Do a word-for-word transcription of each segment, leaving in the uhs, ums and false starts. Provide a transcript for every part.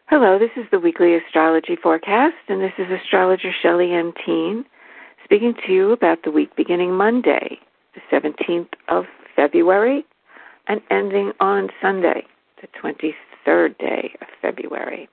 Hello, this is the weekly astrology forecast, and this is astrologer Shelley M. Teen speaking to you about the week beginning Monday, the seventeenth of February, and ending on Sunday, the twenty-third day of February.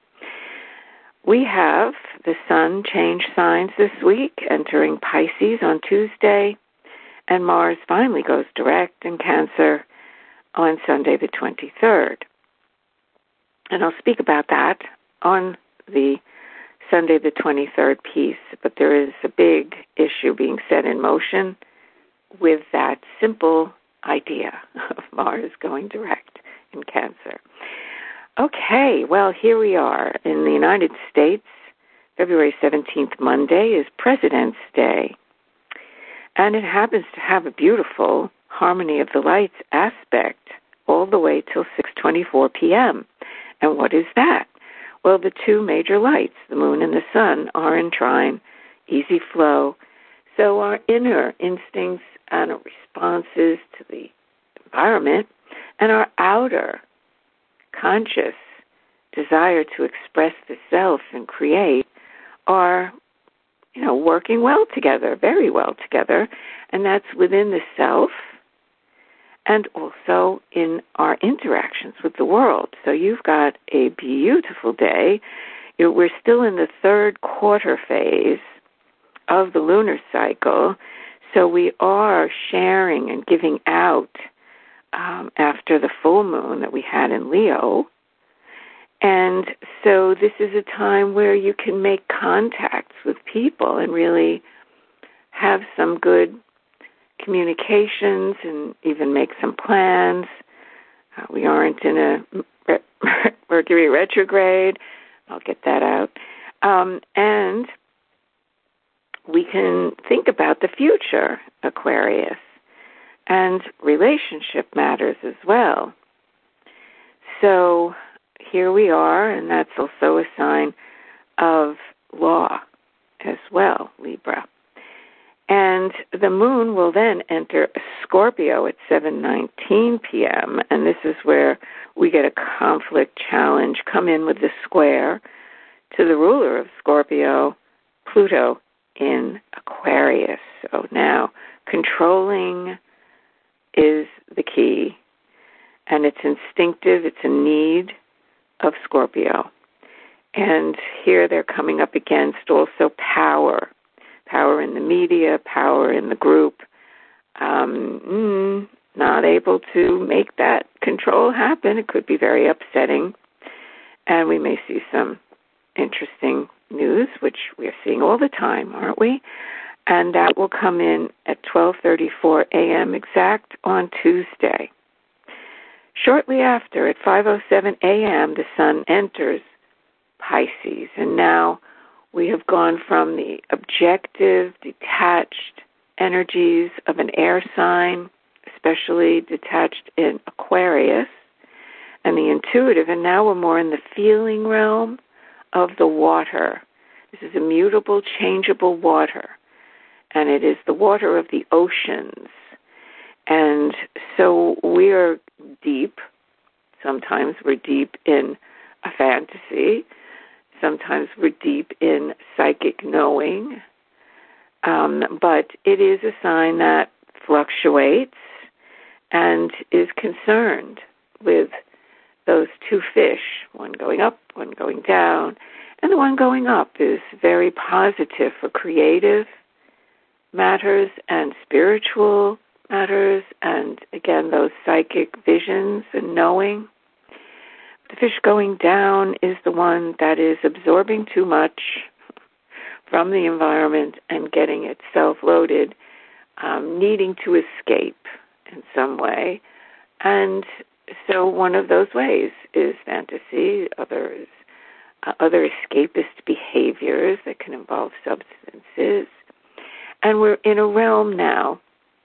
We have the sun change signs this week, entering Pisces on Tuesday, and Mars finally goes direct in Cancer on Sunday the twenty-third. And I'll speak about that on the Sunday the twenty-third piece, but there is a big issue being set in motion with that simple idea of Mars going direct in Cancer. Okay, well, here we are in the United States. February seventeenth, Monday, is President's Day, and it happens to have a beautiful harmony of the lights aspect all the way till six twenty-four p.m. And what is that? Well, the two major lights, the moon and the sun, are in trine, easy flow. So our inner instincts and responses to the environment and our outer conscious desire to express the self and create are, you know, working well together, very well together. And that's within the self and also in our interactions with the world. So you've got a beautiful day. We're still in the third quarter phase of the lunar cycle, so we are sharing and giving out um, after the full moon that we had in Leo. And so this is a time where you can make contacts with people and really have some good communications and even make some plans. Uh, we aren't in a re- Mercury retrograde. I'll get that out. Um, and we can think about the future, Aquarius, and relationship matters as well. So here we are, and that's also a sign of law as well, Libra. And the moon will then enter Scorpio at seven nineteen p.m., and this is where we get a conflict challenge, come in with the square to the ruler of Scorpio, Pluto in Aquarius. So now controlling is the key, and it's instinctive, it's a need of Scorpio. And here they're coming up against also power. Power in the media, power in the group, um, mm, not able to make that control happen. It could be very upsetting. And we may see some interesting news, which we are seeing all the time, aren't we? And that will come in at twelve thirty-four a.m. exact on Tuesday. Shortly after, at five oh seven a.m., the sun enters Pisces, and now we have gone from the objective, detached energies of an air sign, especially detached in Aquarius, and the intuitive, and now we're more in the feeling realm of the water. This is immutable, changeable water, and it is the water of the oceans. And so we are deep. Sometimes we're deep in a fantasy. Sometimes we're deep in psychic knowing, um, but it is a sign that fluctuates and is concerned with those two fish, one going up, one going down, and the one going up is very positive for creative matters and spiritual matters, and again, those psychic visions and knowing. The fish going down is the one that is absorbing too much from the environment and getting itself loaded, um, needing to escape in some way. And so one of those ways is fantasy, others, uh, other escapist behaviors that can involve substances. And we're in a realm now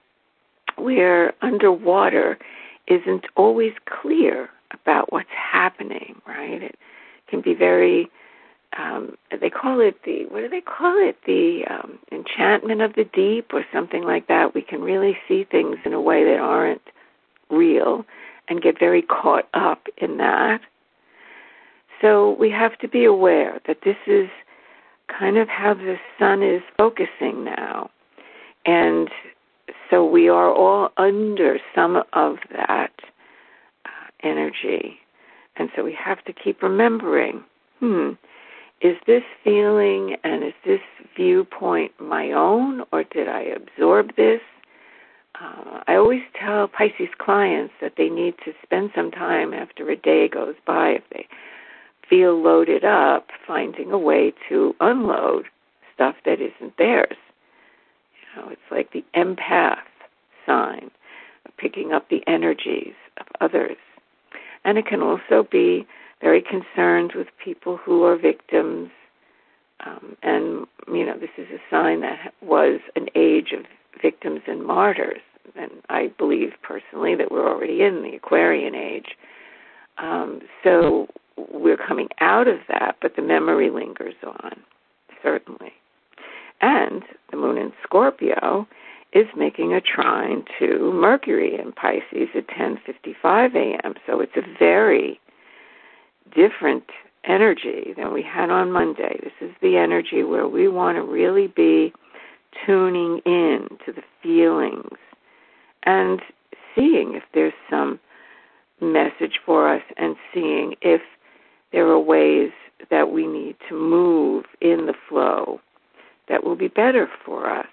where underwater isn't always clear about what's happening, right? It can be very, um, they call it the, what do they call it? The um, enchantment of the deep or something like that. We can really see things in a way that aren't real and get very caught up in that. so we have to be aware that this is kind of how the sun is focusing now. And so we are all under some of that uh, energy. And so we have to keep remembering, hmm, is this feeling and is this viewpoint my own, or did I absorb this? Uh, I always tell Pisces clients that they need to spend some time after a day goes by, if they feel loaded up, finding a way to unload stuff that isn't theirs. You know, it's like the empath sign, picking up the energies of others. And it can also be very concerned with people who are victims. Um, and, you know, this is a sign that was an age of victims and martyrs. And I believe personally that we're already in the Aquarian age. Um, so we're coming out of that, but the memory lingers on, certainly. And the moon in Scorpio is making a trine to Mercury in Pisces at ten fifty-five a.m. So it's a very different energy than we had on Monday. This is the energy where we want to really be tuning in to the feelings and seeing if there's some message for us and seeing if there are ways that we need to move in the flow that will be better for us.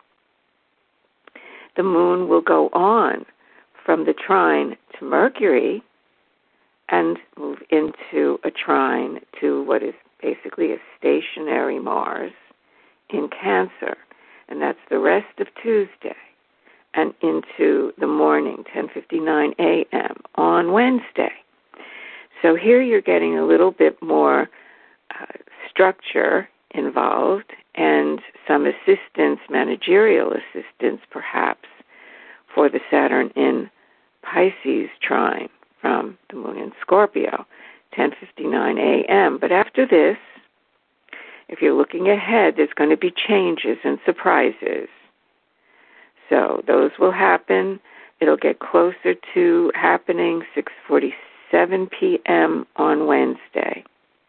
The moon will go on from the trine to Mercury and move into a trine to what is basically a stationary Mars in Cancer. And that's the rest of Tuesday and into the morning, ten fifty-nine a.m. on Wednesday. So here you're getting a little bit more uh, structure involved and some assistance, managerial assistance perhaps, for the Saturn in Pisces trine from the moon in Scorpio, ten fifty-nine a.m. But after this, if you're looking ahead, there's going to be changes and surprises. So those will happen. It'll get closer to happening six forty-seven p.m. on Wednesday.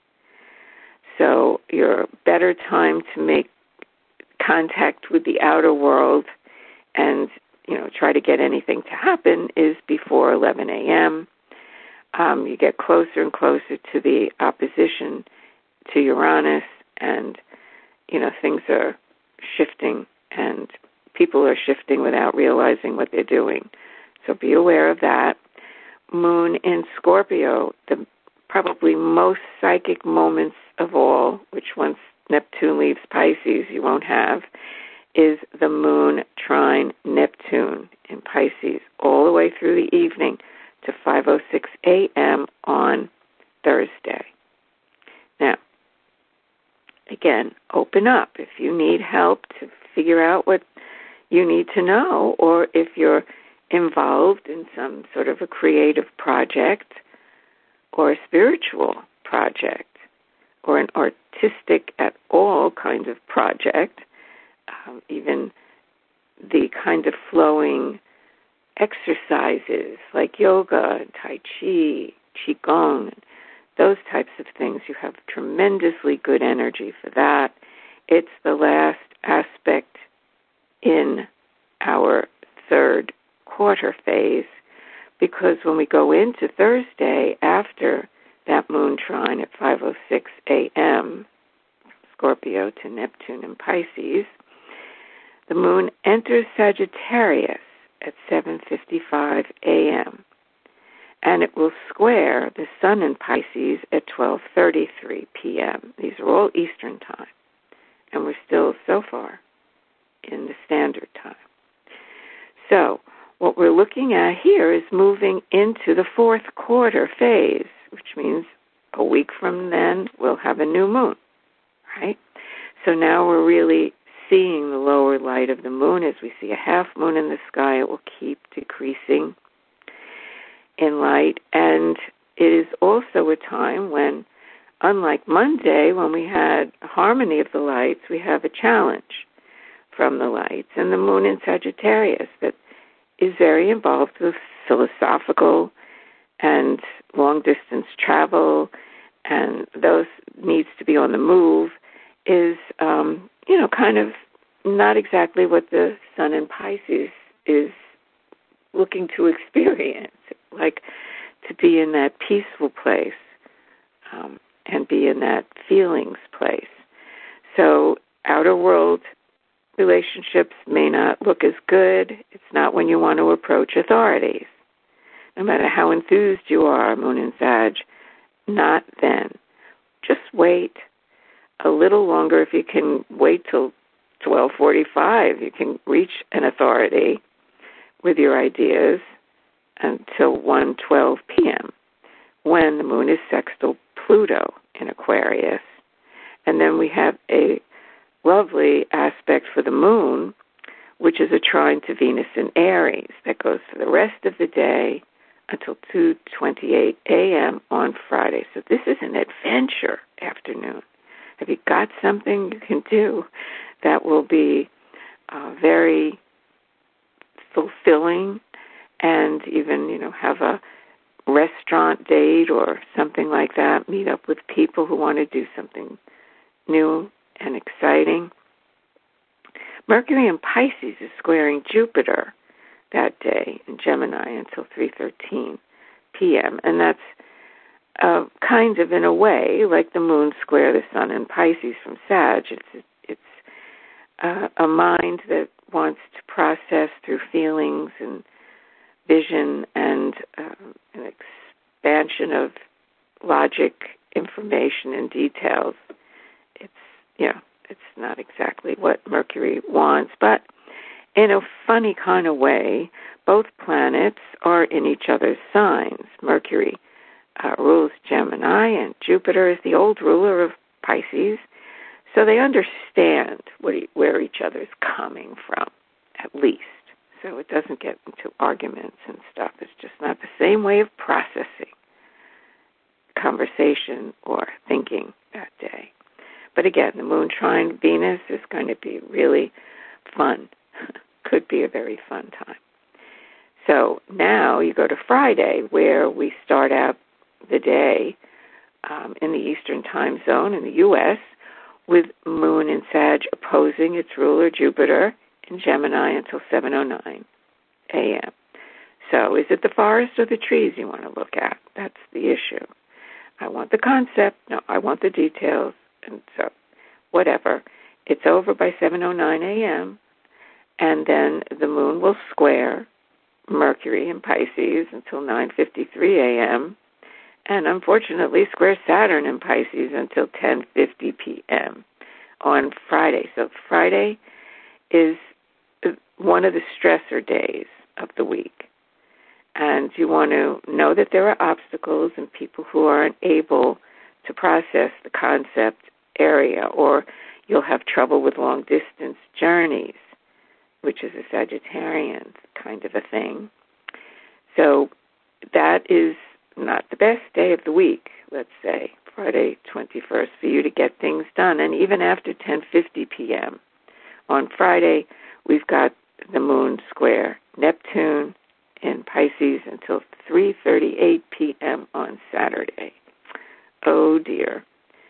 So your better time to make contact with the outer world and, you know, try to get anything to happen is before eleven a.m. Um, you get closer and closer to the opposition to Uranus, and, you know, things are shifting and people are shifting without realizing what they're doing. So be aware of that. Moon in Scorpio, the probably most psychic moments of all, which once Neptune leaves Pisces you won't have, is the moon trine Neptune in Pisces all the way through the evening to five oh six a.m. on Thursday. Now, again, open up. If you need help to figure out what you need to know, or if you're involved in some sort of a creative project or a spiritual project or an artistic at all kind of project, um, even the kind of flowing exercises like yoga, tai chi, qigong, those types of things, you have tremendously good energy for that. It's the last aspect in our third quarter phase, because when we go into Thursday after that moon trine at five oh six a.m., Scorpio to Neptune in Pisces, the moon enters Sagittarius at seven fifty-five a.m., and it will square the sun in Pisces at twelve thirty-three p.m. These are all Eastern time, and we're still so far in the Standard Time. So what we're looking at here is moving into the fourth quarter phase, which means a week from then we'll have a new moon, right? So now we're really seeing the lower light of the moon. As we see a half moon in the sky, it will keep decreasing in light. And it is also a time when, unlike Monday, when we had harmony of the lights, we have a challenge from the lights. And the moon in Sagittarius that is very involved with philosophical and long-distance travel and those needs to be on the move, is, um, you know, kind of not exactly what the sun in Pisces is looking to experience, like to be in that peaceful place um, and be in that feelings place. So outer world relationships may not look as good. It's not when you want to approach authorities. No matter how enthused you are, Moon and Sag, not then. Just wait a little longer. If you can wait till twelve forty-five, you can reach an authority with your ideas until one twelve p.m. when the moon is sextile Pluto in Aquarius. And then we have a lovely aspect for the moon, which is a trine to Venus in Aries that goes for the rest of the day until two twenty-eight a.m. on Friday. So this is an adventure afternoon. Have you got something you can do that will be uh, very fulfilling, and even, you know, have a restaurant date or something like that, meet up with people who want to do something new and exciting? Mercury in Pisces is squaring Jupiter that day in Gemini until three thirteen p.m., and that's uh, kind of, in a way, like the moon square the sun in Pisces from Sag. It's, it's uh, a mind that wants to process through feelings and vision and uh, an expansion of logic, information, and details. It's, you know, it's not exactly what Mercury wants, but in a funny kind of way, both planets are in each other's signs. Mercury uh, rules Gemini, and Jupiter is the old ruler of Pisces, so they understand what he, where each other's coming from, at least. So it doesn't get into arguments and stuff. It's just not the same way of processing conversation or thinking that day. But again, the moon trine Venus is going to be really fun. Could be a very fun time. So now you go to Friday, where we start out the day um, in the Eastern time zone in the U S with moon and Sag opposing its ruler Jupiter in Gemini until seven oh nine a.m. So is it the forest or the trees you want to look at? That's the issue. I want the concept. No, I want the details. And so whatever. It's over by seven oh nine a.m., and then the moon will square Mercury in Pisces until nine fifty-three a.m., and unfortunately square Saturn in Pisces until ten fifty p.m. on Friday. So Friday is one of the stressor days of the week. And you want to know that there are obstacles and people who aren't able to process the concept area, or you'll have trouble with long-distance journeys, which is a Sagittarian kind of a thing. So that is not the best day of the week, let's say, Friday twenty-first, for you to get things done. And even after ten fifty p.m. on Friday, we've got the moon square Neptune in Pisces until three thirty-eight p.m. on Saturday. Oh, dear.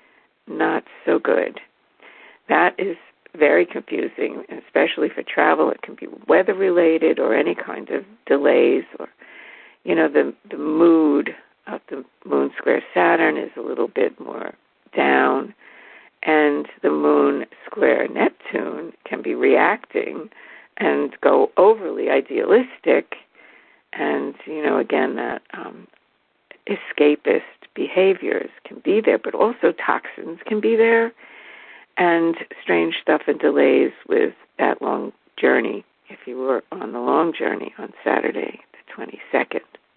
Not so good. That is very confusing, especially for travel. It can be weather-related or any kind of delays, or, you know, the, the mood of the moon square Saturn is a little bit more down, and the moon square Neptune can be reacting and go overly idealistic, and, you know, again, that um, escapist behaviors can be there, but also toxins can be there, and strange stuff and delays with that long journey, if you were on the long journey on Saturday, the twenty-second.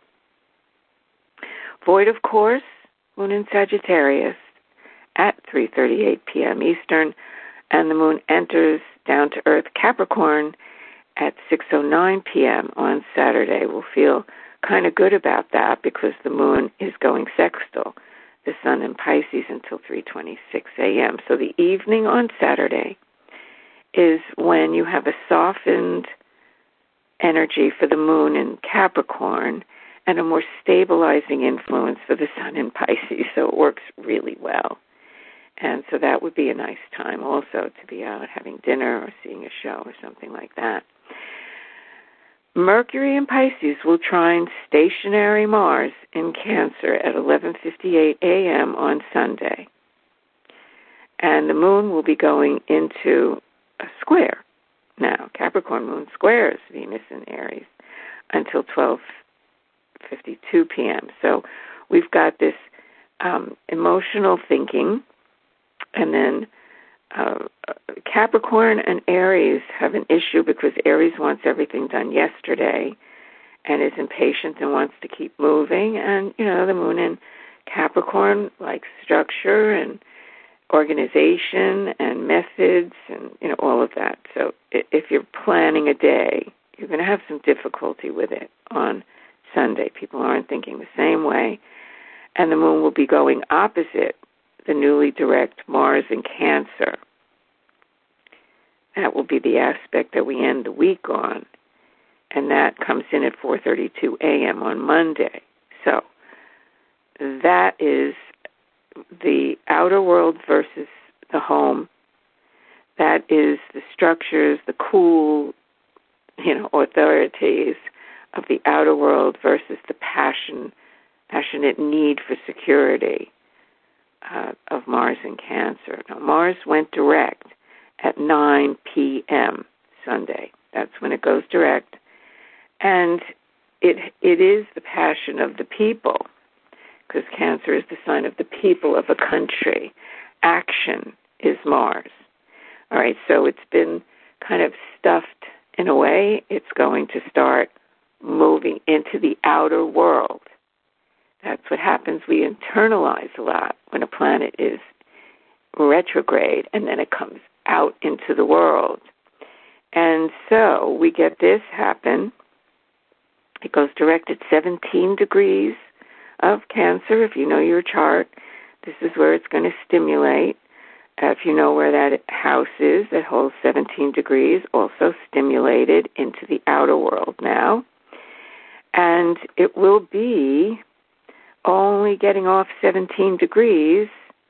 Void, of course, moon in Sagittarius at three thirty-eight p.m. Eastern, and the moon enters down-to-earth Capricorn at six oh nine p.m. on Saturday. We'll feel kind of good about that because the moon is going sextile the sun in Pisces until three twenty-six a.m. So the evening on Saturday is when you have a softened energy for the moon in Capricorn, and a more stabilizing influence for the sun in Pisces, so it works really well. And so that would be a nice time also to be out having dinner or seeing a show or something like that. Mercury in Pisces will trine stationary Mars in Cancer at eleven fifty-eight a.m. on Sunday. And the moon will be going into a square. Now, Capricorn moon squares Venus in Aries until twelve fifty-two p.m. So we've got this um, emotional thinking, and then uh, Capricorn and Aries have an issue because Aries wants everything done yesterday and is impatient and wants to keep moving. And, you know, the moon in Capricorn likes structure and organization and methods and, you know, all of that. So if you're planning a day, you're going to have some difficulty with it on Sunday. People aren't thinking the same way. And the moon will be going opposite the newly direct Mars in Cancer. That will be the aspect that we end the week on. And that comes in at four thirty-two a.m. on Monday. So that is the outer world versus the home. That is the structures, the cool, you know, authorities of the outer world versus the passion, passionate need for security uh, of Mars in Cancer. Now, Mars went direct at nine p.m. Sunday. That's when it goes direct. And it it is the passion of the people, because Cancer is the sign of the people of a country. Action is Mars. All right, so it's been kind of stuffed in a way. It's going to start moving into the outer world. That's what happens. We internalize a lot when a planet is retrograde, and then it comes out into the world. And so we get this happen. It goes direct at seventeen degrees of Cancer. If you know your chart, this is where it's going to stimulate. Uh, if you know where that house is that holds seventeen degrees, also stimulated into the outer world now. And it will be only getting off seventeen degrees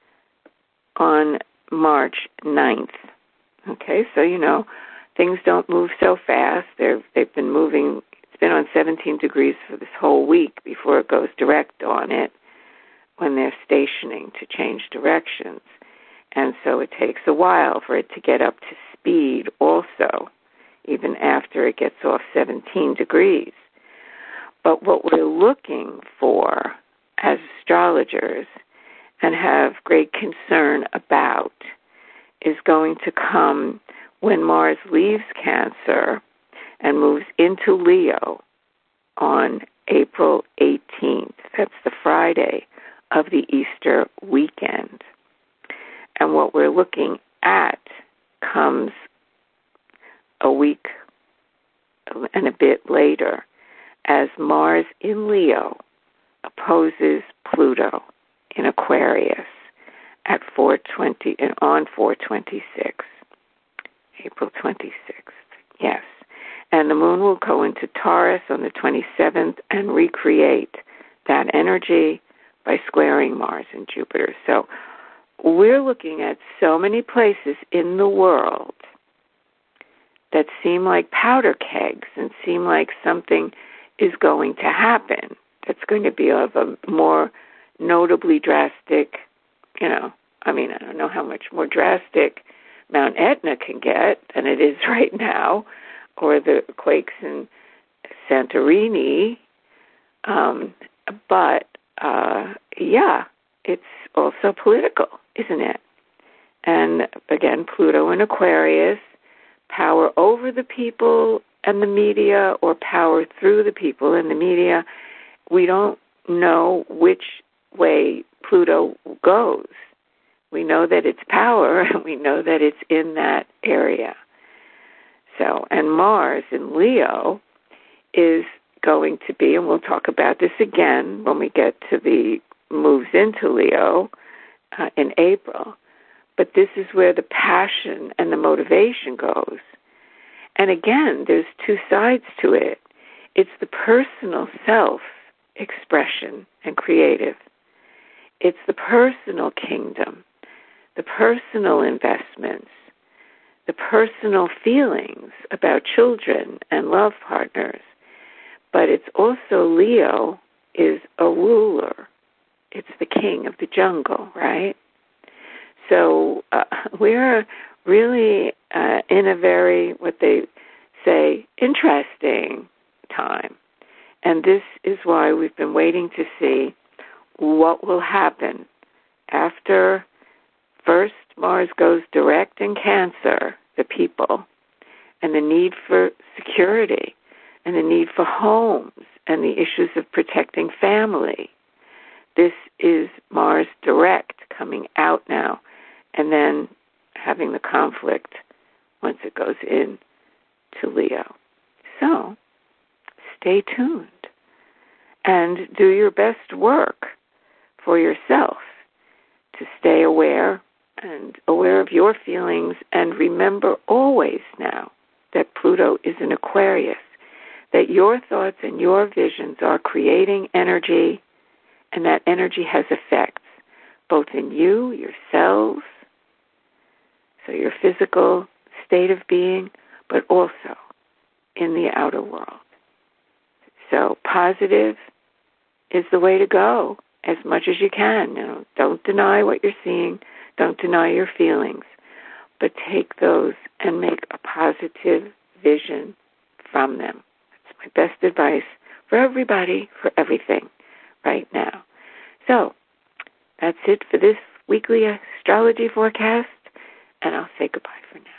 on March ninth. Okay, so, you know, things don't move so fast. They're, they've been moving, it's been on seventeen degrees for this whole week before it goes direct on it when they're stationing to change directions. And so it takes a while for it to get up to speed also, even after it gets off seventeen degrees. But what we're looking for as astrologers and have great concern about is going to come when Mars leaves Cancer and moves into Leo on April eighteenth. That's the Friday of the Easter weekend. And what we're looking at comes a week and a bit later as Mars in Leo opposes Pluto in Aquarius at four twenty and on four twenty-six, April twenty-sixth. Yes, and the moon will go into Taurus on the twenty-seventh and recreate that energy by squaring Mars and Jupiter. So we're looking at so many places in the world that seem like powder kegs and seem like something is going to happen that's going to be of a more notably drastic, you know, I mean, I don't know how much more drastic Mount Etna can get than it is right now, or the quakes in Santorini. Um, but, uh, yeah, it's also political, isn't it? And, again, Pluto in Aquarius, power over the people and the media, or power through the people and the media. We don't know which way Pluto goes. We know that it's power, and we know that it's in that area. So, and Mars in Leo is going to be, and we'll talk about this again when we get to the moves into Leo uh, in April, but this is where the passion and the motivation goes. And again, there's two sides to it. It's the personal self expression and creative. It's the personal kingdom, the personal investments, the personal feelings about children and love partners. But it's also Leo is a ruler. It's the king of the jungle, right? So uh, we're really uh, in a very, what they say, interesting time. And this is why we've been waiting to see what will happen after first Mars goes direct in Cancer, the people, and the need for security, and the need for homes, and the issues of protecting family. This is Mars direct coming out now, and then having the conflict once it goes in to Leo. So, stay tuned and do your best work for yourself to stay aware and aware of your feelings, and remember always now that Pluto is in Aquarius, that your thoughts and your visions are creating energy, and that energy has effects both in you, your cells, so your physical state of being, but also in the outer world. So positive is the way to go as much as you can. You know, don't deny what you're seeing. Don't deny your feelings. But take those and make a positive vision from them. That's my best advice for everybody, for everything right now. So that's it for this weekly astrology forecast, and I'll say goodbye for now.